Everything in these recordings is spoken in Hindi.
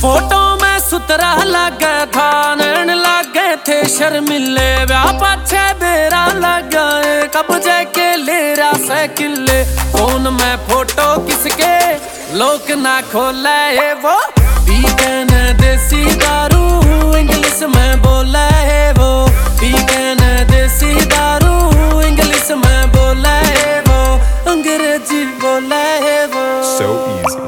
फोटो में सुतरा लगे था, नैन लगे थे शर्मिले, ब्याह पाछे बेरा लगा कब्जे के लेरा साइकिले। फोन में फोटो किसके लोक ना खोले वो, पी के न देसी दारू इंग्लिश में बोले वो, पी के न देसी दारू इंग्लिश में बोले वो, अंग्रेजी बोले वो। So easy.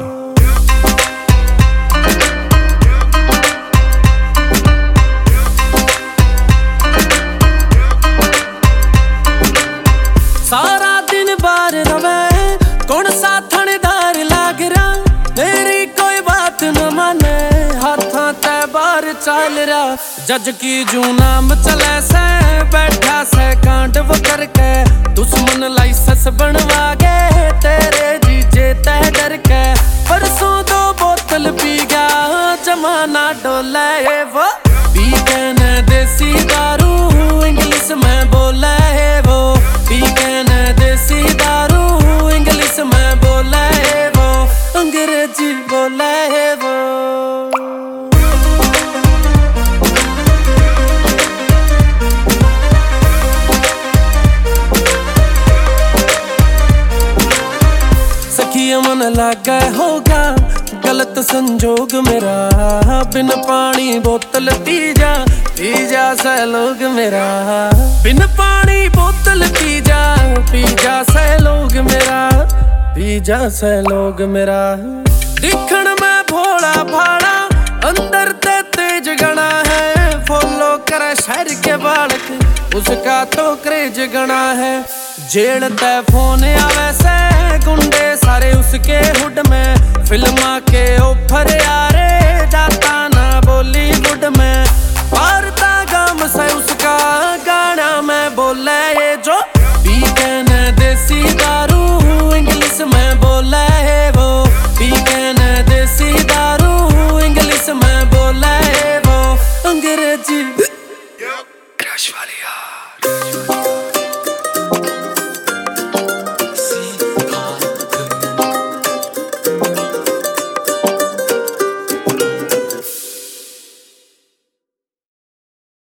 सारा दिन बार रवे कौन सा थानेदार लाग रहा, मेरी कोई बात न माने हाथा ते बार चल रहा। जज की जू नाम चले से बैठा से कांड वो करके, दुश्मन लाइसेंस बनवा गए तेरे जीजे तह डर के। परसों 2 बोतल पी गया जमाना डोले वो, पी के न देसी दारू इंग्लिश में बोले वो, पी के न देसी दारू इंग्लिश में बोले वो, अंग्रेजी बोले वो। सखिया मन लागे होगा गलत संजोग मेरा, बिन पानी बोतल पी जा से लोग मेरा, बिन पानी बोतल पी जा से लोग मेरा, पी जा से लोग मेरा। दिखण में भोला भाड़ा अंदर ते तेज गणा है, फॉलो करे शहर के बालक उसका तो क्रेज गणा है। जेल ते फोन आवे से गुंडे सारे उसके हुड में, फिल्मा के ऑफर यारे